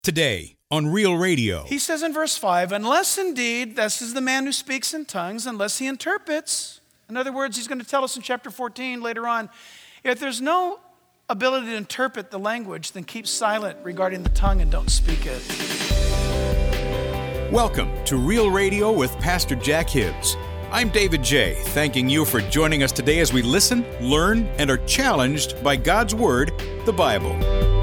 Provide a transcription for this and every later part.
Today on Real Radio. He says in verse 5, unless indeed, this is the man who speaks in tongues, unless he interprets. In other words, he's going to tell us in chapter 14 later on, if there's no ability to interpret the language, then keep silent regarding the tongue and don't speak it. Welcome to Real Radio with Pastor Jack Hibbs. I'm David J., thanking you for joining us today as we listen, learn, and are challenged by God's Word, the Bible.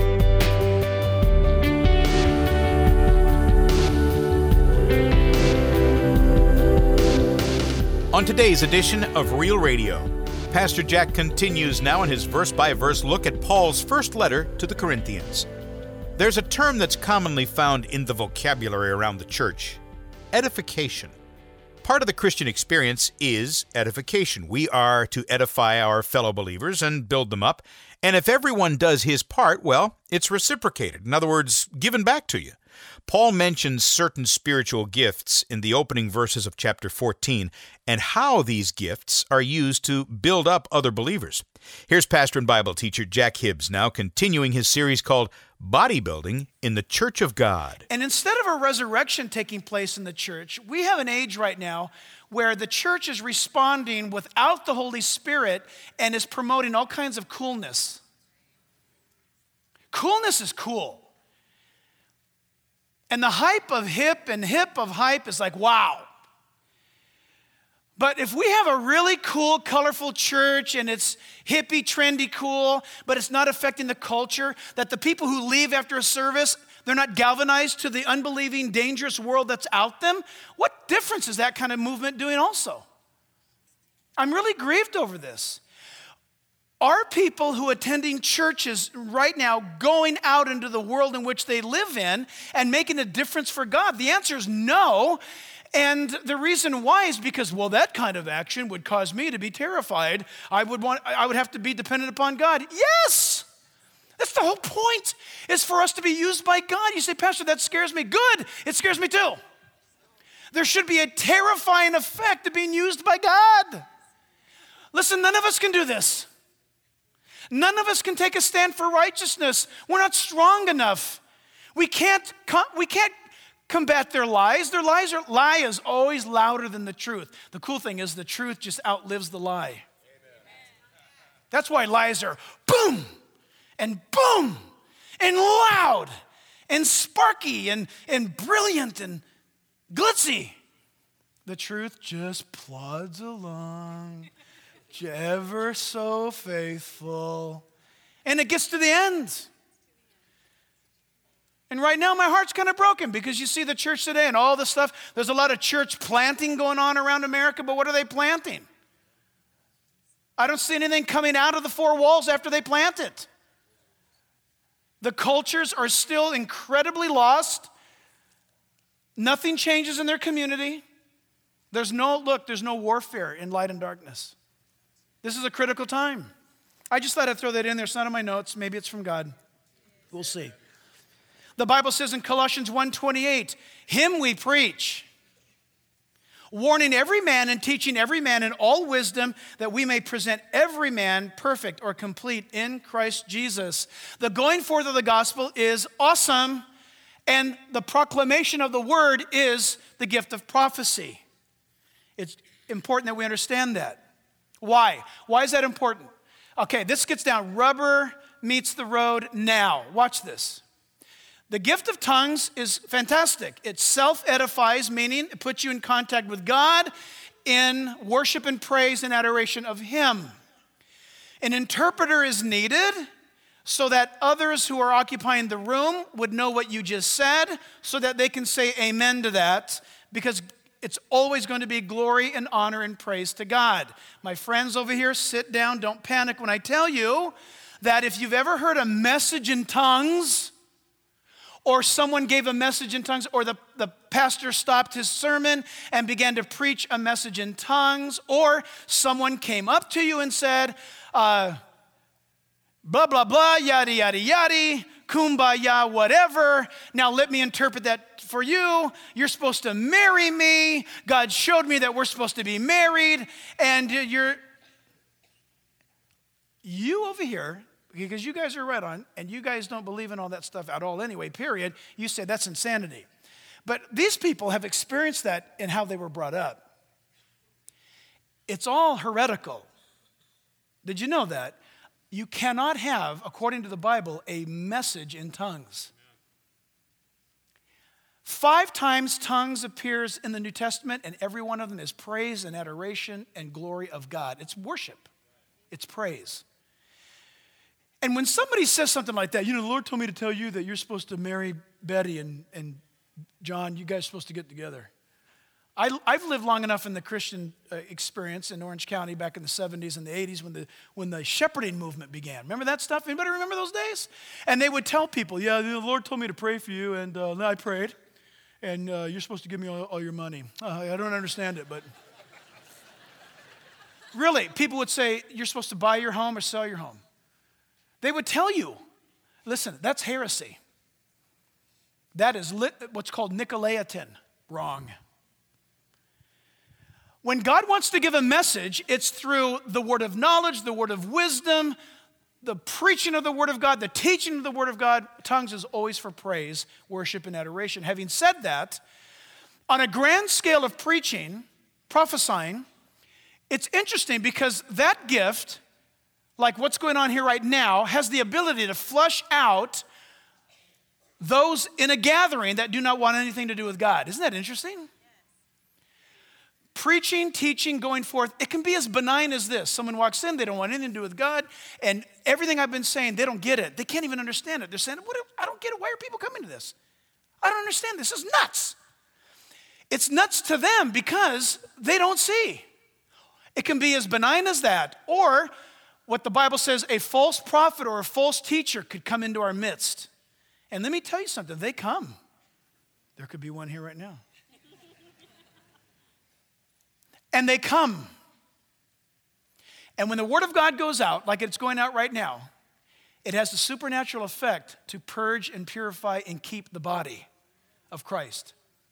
On today's edition of Real Radio, Pastor Jack continues now in his verse-by-verse look at Paul's first letter to the Corinthians. There's a term that's commonly found in the vocabulary around the church: edification. Part of the Christian experience is edification. We are to edify our fellow believers and build them up. And if everyone does his part, well, it's reciprocated. In other words, given back to you. Paul mentions certain spiritual gifts in the opening verses of chapter 14 and how these gifts are used to build up other believers. Here's pastor and Bible teacher Jack Hibbs now continuing his series called Bodybuilding in the Church of God. And instead of a resurrection taking place in the church, we have an age right now where the church is responding without the Holy Spirit and is promoting all kinds of coolness. Coolness is cool. And the hype of hip and hip of hype is like, wow. But if we have a really cool, colorful church and it's hippie, trendy, cool, but it's not affecting the culture, that the people who leave after a service, they're not galvanized to the unbelieving, dangerous world that's out them, what difference is that kind of movement doing also? I'm really grieved over this. Are people who are attending churches right now going out into the world in which they live in and making a difference for God? The answer is no. And the reason why is because, well, that kind of action would cause me to be terrified. I would have to be dependent upon God. Yes! That's the whole point, is for us to be used by God. You say, Pastor, that scares me. Good, it scares me too. There should be a terrifying effect of being used by God. Listen, none of us can do this. None of us can take a stand for righteousness. We're not strong enough. We can't combat their lies. Their lie is always louder than the truth. The cool thing is the truth just outlives the lie. Amen. That's why lies are boom and loud and sparky and brilliant and glitzy. The truth just plods along, ever so faithful, and it gets to the end. And right now my heart's kind of broken because you see the church today and all this stuff. There's a lot of church planting going on around America, but what are they planting? I don't see anything coming out of the four walls after they plant it. The cultures are still incredibly lost. Nothing changes in their community. There's no warfare in light and darkness. This is a critical time. I just thought I'd throw that in there. It's not in my notes. Maybe it's from God. We'll see. The Bible says in Colossians 1:28, him we preach, warning every man and teaching every man in all wisdom, that we may present every man perfect or complete in Christ Jesus. The going forth of the gospel is awesome, and the proclamation of the word is the gift of prophecy. It's important that we understand that. Why? Why is that important? Okay, this gets down. Rubber meets the road now. Watch this. The gift of tongues is fantastic. It self-edifies, meaning it puts you in contact with God in worship and praise and adoration of Him. An interpreter is needed so that others who are occupying the room would know what you just said, so that they can say amen to that, because it's always going to be glory and honor and praise to God. My friends over here, sit down. Don't panic when I tell you that if you've ever heard a message in tongues, or someone gave a message in tongues, or the pastor stopped his sermon and began to preach a message in tongues, or someone came up to you and said, blah, blah, blah, yada, yada, yada, kumbaya, whatever. Now let me interpret that for you. You're supposed to marry me. God showed me that we're supposed to be married. And you over here because you guys are right on, and you guys don't believe in all that stuff at all anyway, period. You say that's insanity. But these people have experienced that in how they were brought up. It's all heretical. Did you know that? You cannot have, according to the Bible, a message in tongues. 5 times tongues appears in the New Testament, and every one of them is praise and adoration and glory of God. It's worship. It's praise. And when somebody says something like that, the Lord told me to tell you that you're supposed to marry Betty and John, you guys are supposed to get together. I've lived long enough in the Christian experience in Orange County back in the 70s and the 80s when the shepherding movement began. Remember that stuff? Anybody remember those days? And they would tell people, yeah, the Lord told me to pray for you, and I prayed, and you're supposed to give me all your money. I don't understand it, but... Really, people would say, you're supposed to buy your home or sell your home. They would tell you, listen, that's heresy. That is what's called Nicolaitan. Wrong. When God wants to give a message, it's through the word of knowledge, the word of wisdom, the preaching of the word of God, the teaching of the word of God. Tongues is always for praise, worship, and adoration. Having said that, on a grand scale of preaching, prophesying, it's interesting because that gift, like what's going on here right now, has the ability to flush out those in a gathering that do not want anything to do with God. Isn't that interesting? Preaching, teaching, going forth, it can be as benign as this. Someone walks in, they don't want anything to do with God, and everything I've been saying, they don't get it. They can't even understand it. They're saying, I don't get it. Why are people coming to this? I don't understand. This is nuts. It's nuts to them because they don't see. It can be as benign as that, or what the Bible says, a false prophet or a false teacher could come into our midst. And let me tell you something, they come. There could be one here right now. And they come. And when the word of God goes out, like it's going out right now, it has a supernatural effect to purge and purify and keep the body of Christ.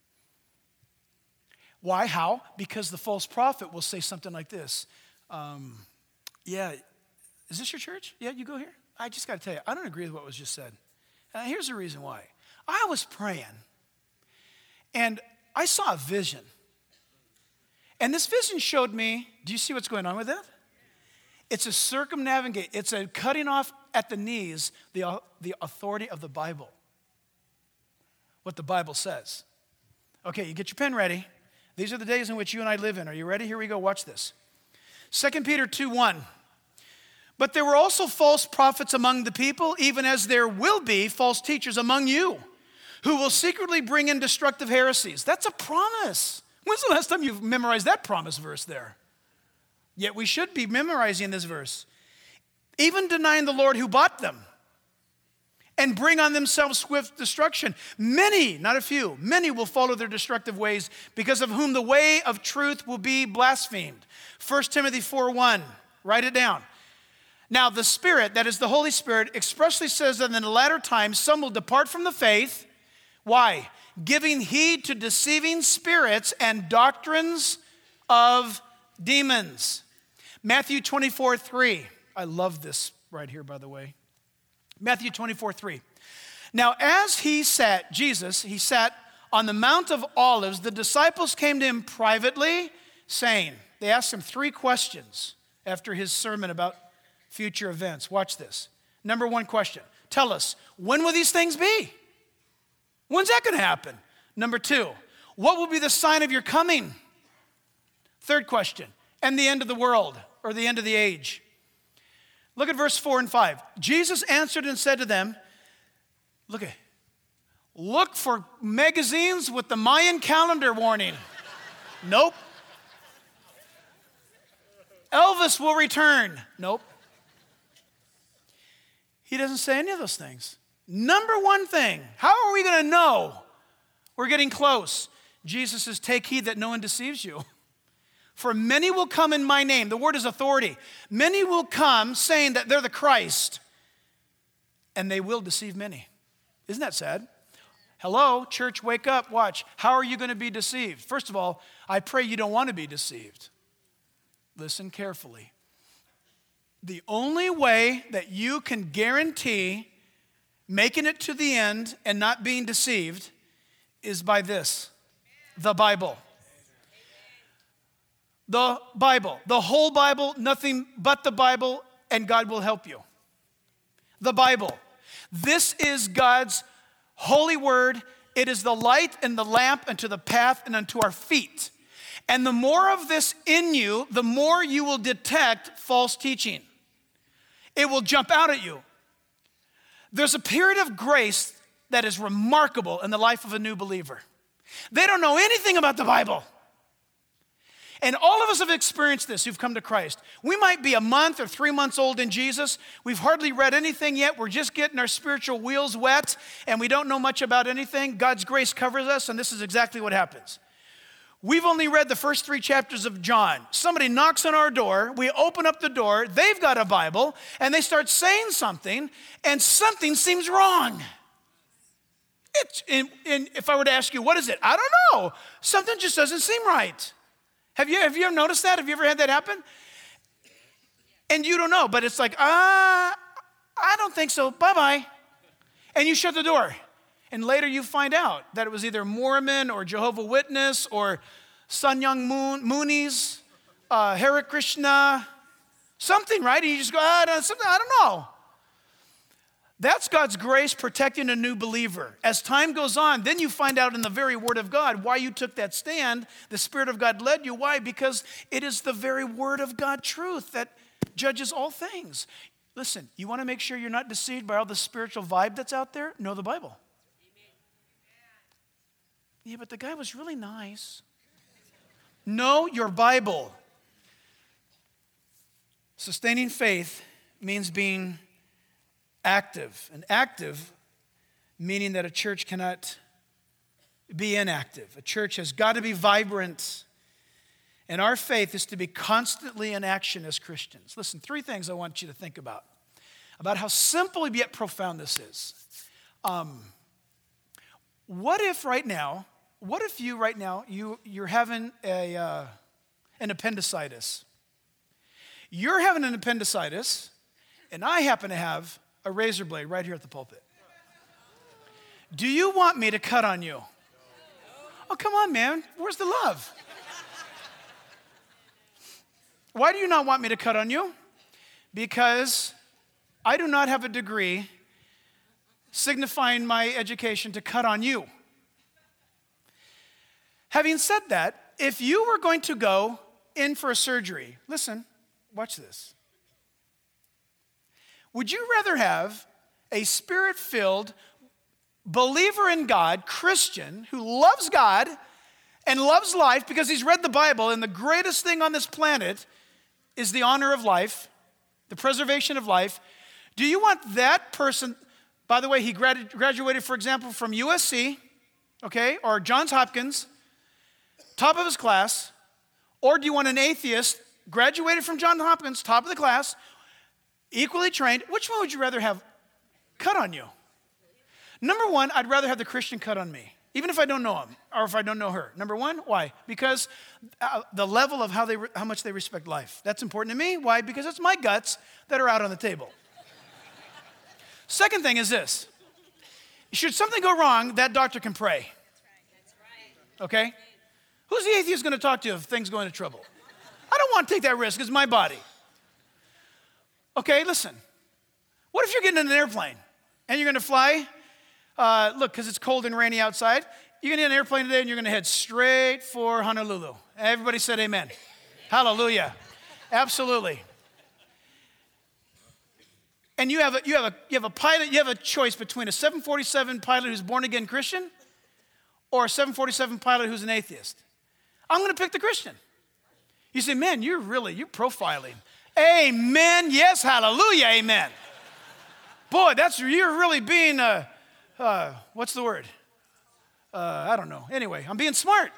Why? How? Because the false prophet will say something like this. Yeah, is this your church? Yeah, you go here? I just got to tell you, I don't agree with what was just said. Here's the reason why. I was praying, and I saw a vision. And this vision showed me, do you see what's going on with that? It's a circumnavigate. It's a cutting off at the knees the authority of the Bible. What the Bible says. Okay, you get your pen ready. These are the days in which you and I live in. Are you ready? Here we go. Watch this. 2 Peter 2:1. But there were also false prophets among the people, even as there will be false teachers among you, who will secretly bring in destructive heresies. That's a promise. When's the last time you've memorized that promise verse there? Yet we should be memorizing this verse. Even denying the Lord who bought them, and bring on themselves swift destruction. Many, not a few, many will follow their destructive ways, because of whom the way of truth will be blasphemed. 1 Timothy 4:1, write it down. Now the Spirit, that is the Holy Spirit, expressly says that in the latter times some will depart from the faith. Why? Giving heed to deceiving spirits and doctrines of demons. Matthew 24:3. I love this right here, by the way. Matthew 24:3. Now as Jesus sat on the Mount of Olives, the disciples came to him privately, saying, they asked him 3 questions after his sermon about future events. Watch this. Number 1 question. Tell us, when will these things be? When's that going to happen? Number 2, what will be the sign of your coming? 3rd question, and the end of the world, or the end of the age. Look at verse 4 and 5. Jesus answered and said to them, look for magazines with the Mayan calendar warning. Nope. Elvis will return. Nope. He doesn't say any of those things. Number 1 thing, how are we going to know we're getting close? Jesus says, take heed that no one deceives you. For many will come in my name. The word is authority. Many will come saying that they're the Christ, and they will deceive many. Isn't that sad? Hello, church, wake up, watch. How are you going to be deceived? First of all, I pray you don't want to be deceived. Listen carefully. The only way that you can guarantee making it to the end and not being deceived is by this, the Bible. The Bible, the whole Bible, nothing but the Bible, and God will help you. The Bible. This is God's holy word. It is the light and the lamp unto the path and unto our feet. And the more of this in you, the more you will detect false teaching. It will jump out at you. There's a period of grace that is remarkable in the life of a new believer. They don't know anything about the Bible. And all of us have experienced this who've come to Christ. We might be a month or 3 months old in Jesus. We've hardly read anything yet. We're just getting our spiritual wheels wet, and we don't know much about anything. God's grace covers us, and this is exactly what happens. We've only read the first 3 chapters of John. Somebody knocks on our door. We open up the door. They've got a Bible, and they start saying something, and something seems wrong. If I were to ask you, what is it? I don't know. Something just doesn't seem right. Have you ever noticed that? Have you ever had that happen? And you don't know, but it's like, I don't think so. Bye-bye. And you shut the door. And later you find out that it was either Mormon or Jehovah's Witness or Sun Myung Moonies, Hare Krishna, something, right? And you just go, I don't know. That's God's grace protecting a new believer. As time goes on, then you find out in the very Word of God why you took that stand. The Spirit of God led you. Why? Because it is the very Word of God truth that judges all things. Listen, you want to make sure you're not deceived by all the spiritual vibe that's out there? Know the Bible. Yeah, but the guy was really nice. Know your Bible. Sustaining faith means being active. And active meaning that a church cannot be inactive. A church has got to be vibrant. And our faith is to be constantly in action as Christians. Listen, 3 things I want you to think about how simple yet profound this is. What if you right now, you're having an appendicitis. You're having an appendicitis, and I happen to have a razor blade right here at the pulpit. Do you want me to cut on you? Oh, come on, man. Where's the love? Why do you not want me to cut on you? Because I do not have a degree signifying my education to cut on you. Having said that, if you were going to go in for a surgery, listen, watch this. Would you rather have a spirit-filled believer in God, Christian, who loves God and loves life because he's read the Bible, and the greatest thing on this planet is the honor of life, the preservation of life? Do you want that person, by the way, he graduated, for example, from USC, okay, or Johns Hopkins, top of his class, or do you want an atheist, graduated from Johns Hopkins, top of the class, equally trained? Which one would you rather have cut on you? Number one, I'd rather have the Christian cut on me, even if I don't know him or if I don't know her. Number one, why? Because the level of how much they respect life. That's important to me. Why? Because it's my guts that are out on the table. Second thing is this. Should something go wrong, that doctor can pray. Okay? Who's the atheist going to talk to if things go into trouble? I don't want to take that risk. It's my body. Okay, listen. What if you're getting in an airplane and you're going to fly? Look, because it's cold and rainy outside. You're going to get in an airplane today and you're going to head straight for Honolulu. Everybody said amen. Hallelujah. Absolutely. And you have a pilot. You have a choice between a 747 pilot who's born again Christian or a 747 pilot who's an atheist. I'm going to pick the Christian. You say, man, you're profiling. Amen. Yes, hallelujah, amen. Boy, you're really being, what's the word? I don't know. Anyway, I'm being smart.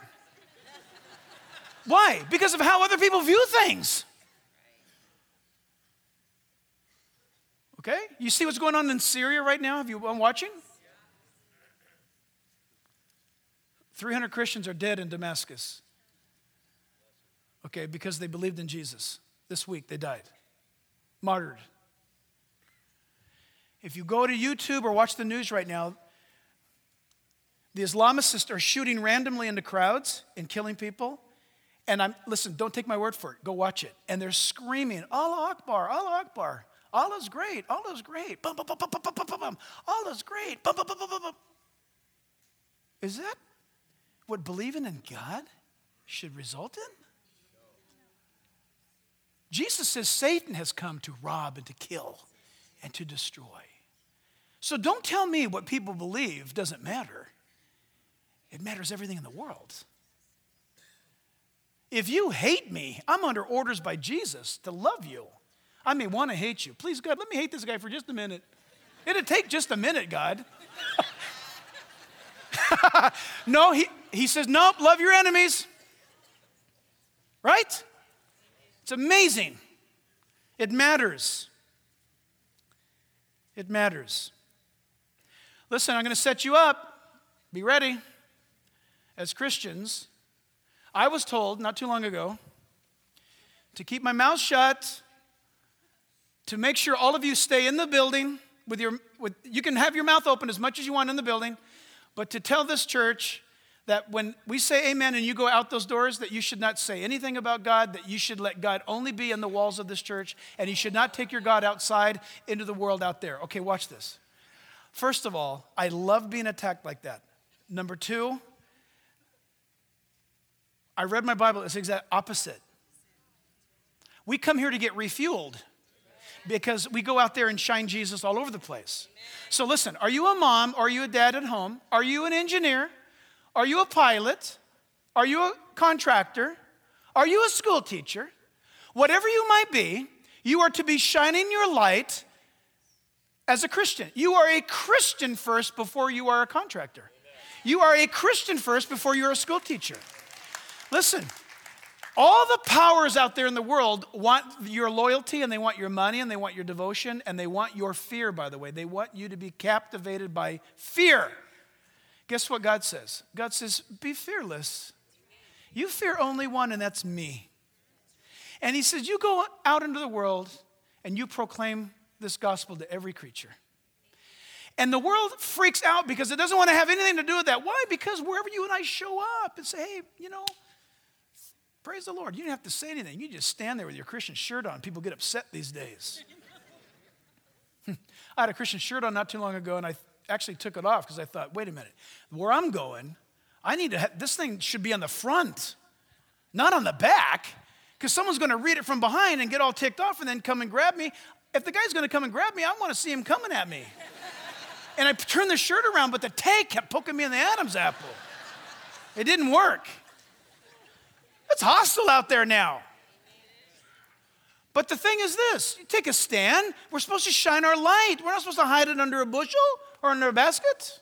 Why? Because of how other people view things. Okay? You see what's going on in Syria right now? Have you been watching? 300 Christians are dead in Damascus. Okay, because they believed in Jesus. This week they died. martyred. If you go to YouTube or watch the news right now, the Islamists are shooting randomly into crowds and killing people. And listen, don't take my word for it. Go watch it. And they're screaming, Allah Akbar, Allah Akbar. Allah's great, Allah's great. Bum, bum, bum, bum, bum, bum, bum, bum. Allah's great. Bum, bum, bum, bum, bum. Is that what believing in God should result in? Jesus says Satan has come to rob and to kill and to destroy. So don't tell me what people believe doesn't matter. It matters everything in the world. If you hate me, I'm under orders by Jesus to love you. I may want to hate you. Please, God, let me hate this guy for just a minute. It'd take just a minute, God. No, he says, nope, love your enemies. Right? It's amazing. It matters. It matters. Listen, I'm going to set you up. Be ready. As Christians, I was told not too long ago to keep my mouth shut, to make sure all of you stay in the building you can have your mouth open as much as you want in the building, but to tell this church that when we say amen and you go out those doors, that you should not say anything about God, that you should let God only be in the walls of this church, and you should not take your God outside into the world out there. Okay, watch this. First of all, I love being attacked like that. Number two, I read my Bible, it's the exact opposite. We come here to get refueled because we go out there and shine Jesus all over the place. So listen, are you a mom? Are you a dad at home? Are you an engineer? Are you a pilot? Are you a contractor? Are you a school teacher? Whatever you might be, you are to be shining your light as a Christian. You are a Christian first before you are a contractor. You are a Christian first before you're a school teacher. Listen, all the powers out there in the world want your loyalty, and they want your money, and they want your devotion, and they want your fear, by the way. They want you to be captivated by fear. Guess what God says? God says, be fearless. You fear only one, and that's me. And he says, you go out into the world, and you proclaim this gospel to every creature. And the world freaks out because it doesn't want to have anything to do with that. Why? Because wherever you and I show up and say, hey, praise the Lord. You don't have to say anything. You just stand there with your Christian shirt on. People get upset these days. I had a Christian shirt on not too long ago, and I actually took it off because I thought, wait a minute. Where I'm going, I need to this thing should be on the front, not on the back, because someone's going to read it from behind and get all ticked off and then come and grab me. If the guy's going to come and grab me, I want to see him coming at me. And I turned the shirt around, but the tag kept poking me in the Adam's apple. It didn't work. It's hostile out there now. But the thing is this, you take a stand, we're supposed to shine our light. We're not supposed to hide it under a bushel or under a basket.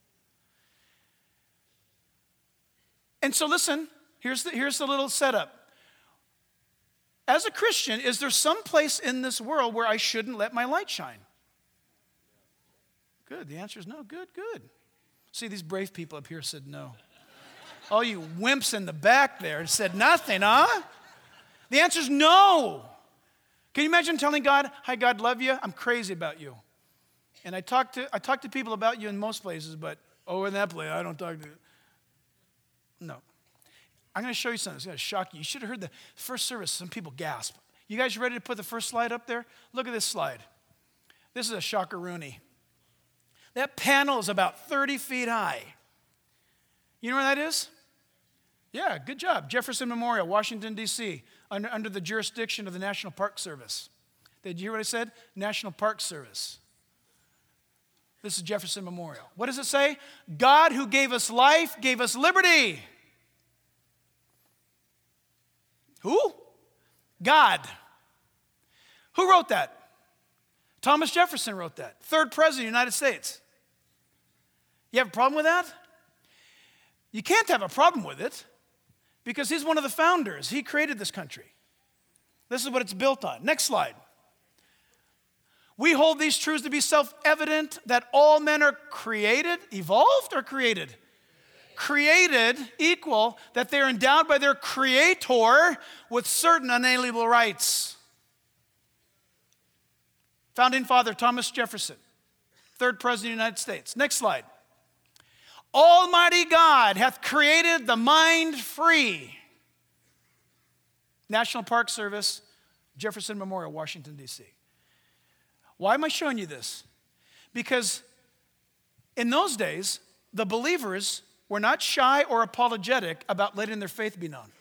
And so listen, here's the little setup. As a Christian, is there some place in this world where I shouldn't let my light shine? Good, the answer is no. Good. See, these brave people up here said no. All you wimps in the back there said nothing, huh? The answer is no. Can you imagine telling God, hi, God, love you. I'm crazy about you. And I talk to people about you in most places, but in that place, I don't talk to you. No. I'm going to show you something that's going to shock you. You should have heard the first service. Some people gasp. You guys ready to put the first slide up there? Look at this slide. This is a shockaroonie. That panel is about 30 feet high. You know where that is? Yeah, good job. Jefferson Memorial, Washington, D.C., under the jurisdiction of the National Park Service. Did you hear what I said? National Park Service. This is Jefferson Memorial. What does it say? God who gave us life, gave us liberty. Who? God. Who wrote that? Thomas Jefferson wrote that. Third president of the United States. You have a problem with that? You can't have a problem with it because he's one of the founders. He created this country. This is what it's built on. Next slide. We hold these truths to be self-evident that all men are created, evolved or created? Created equal, that they're endowed by their creator with certain unalienable rights. Founding father Thomas Jefferson, third president of the United States. Next slide. Almighty God hath created the mind free. National Park Service, Jefferson Memorial, Washington, D.C. Why am I showing you this? Because in those days, the believers were not shy or apologetic about letting their faith be known.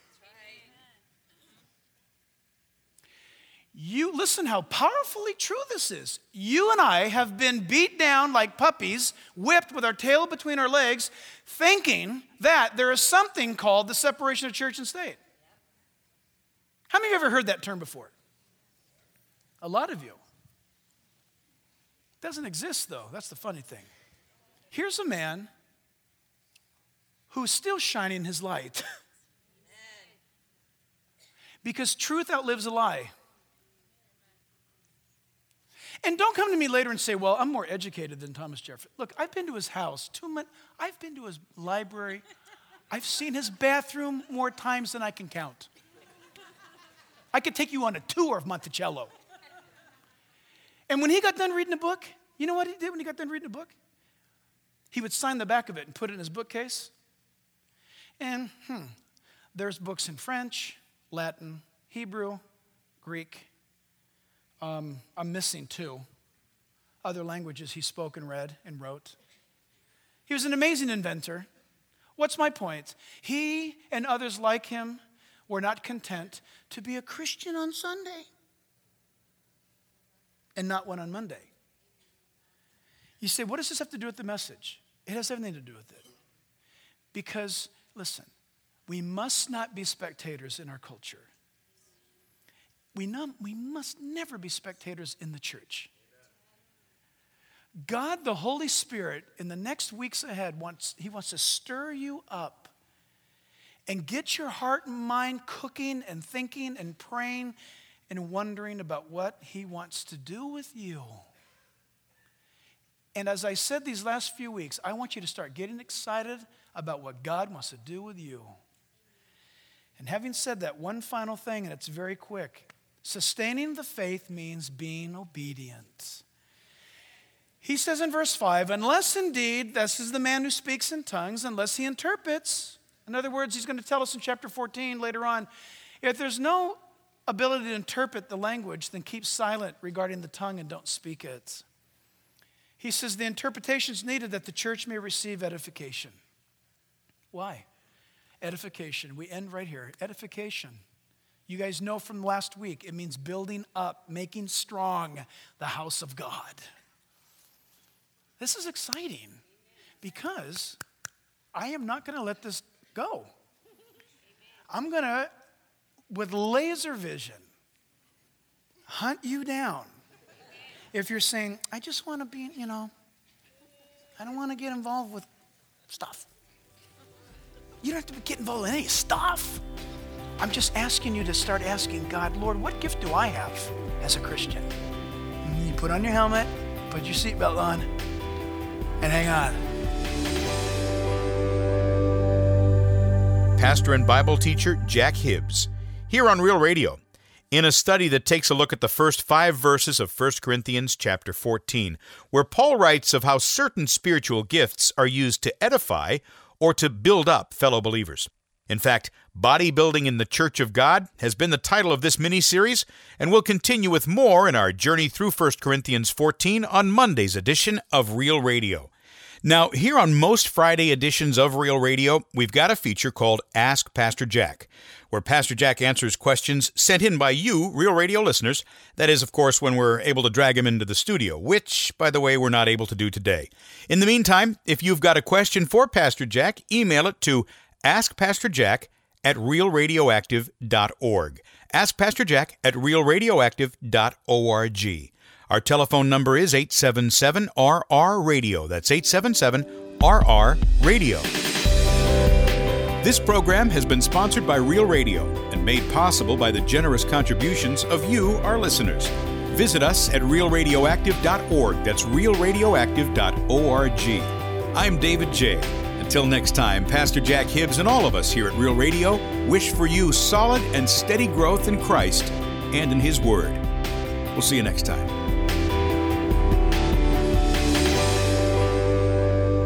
You listen how powerfully true this is. You and I have been beat down like puppies, whipped with our tail between our legs, thinking that there is something called the separation of church and state. How many of you ever heard that term before? A lot of you. It doesn't exist, though. That's the funny thing. Here's a man who's still shining his light. Because truth outlives a lie. And don't come to me later and say, well, I'm more educated than Thomas Jefferson. Look, I've been to his house 2 months. I've been to his library. I've seen his bathroom more times than I can count. I could take you on a tour of Monticello. And when he got done reading a book, you know what he did when he got done reading a book? He would sign the back of it and put it in his bookcase. And there's books in French, Latin, Hebrew, Greek. I'm missing 2 other languages he spoke and read and wrote. He was an amazing inventor. What's my point? He and others like him were not content to be a Christian on Sunday and not one on Monday. You say, what does this have to do with the message? It has everything to do with it. Because, listen, we must not be spectators in our culture. We must never be spectators in the church. God, the Holy Spirit, in the next weeks ahead, He wants to stir you up and get your heart and mind cooking and thinking and praying and wondering about what He wants to do with you. And as I said these last few weeks, I want you to start getting excited about what God wants to do with you. And having said that, one final thing, and it's very quick. Sustaining the faith means being obedient. He says in verse 5, unless indeed, this is the man who speaks in tongues, unless he interprets. In other words, he's going to tell us in chapter 14 later on, if there's no ability to interpret the language, then keep silent regarding the tongue and don't speak it. He says the interpretation is needed that the church may receive edification. Why? Edification. We end right here. Edification. You guys know from last week, it means building up, making strong the house of God. This is exciting because I am not going to let this go. I'm going to, with laser vision, hunt you down. If you're saying, I just want to be, I don't want to get involved with stuff. You don't have to get involved in any stuff. I'm just asking you to start asking God, Lord, what gift do I have as a Christian? And you put on your helmet, put your seatbelt on, and hang on. Pastor and Bible teacher Jack Hibbs, here on Real Radio, in a study that takes a look at the first 5 verses of 1 Corinthians chapter 14, where Paul writes of how certain spiritual gifts are used to edify or to build up fellow believers. In fact, Bodybuilding in the Church of God has been the title of this mini-series, and we'll continue with more in our journey through 1 Corinthians 14 on Monday's edition of Real Radio. Now, here on most Friday editions of Real Radio, we've got a feature called Ask Pastor Jack, where Pastor Jack answers questions sent in by you, Real Radio listeners. That is, of course, when we're able to drag him into the studio, which, by the way, we're not able to do today. In the meantime, if you've got a question for Pastor Jack, email it to askpastorjack@realradioactive.org. Ask Pastor Jack at realradioactive.org. Our telephone number is 877-RR-RADIO. That's 877-RR-RADIO. This program has been sponsored by Real Radio and made possible by the generous contributions of you, our listeners. Visit us at realradioactive.org. That's realradioactive.org. I'm David J. Until next time, Pastor Jack Hibbs and all of us here at Real Radio wish for you solid and steady growth in Christ and in His Word. We'll see you next time.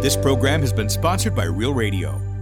This program has been sponsored by Real Radio.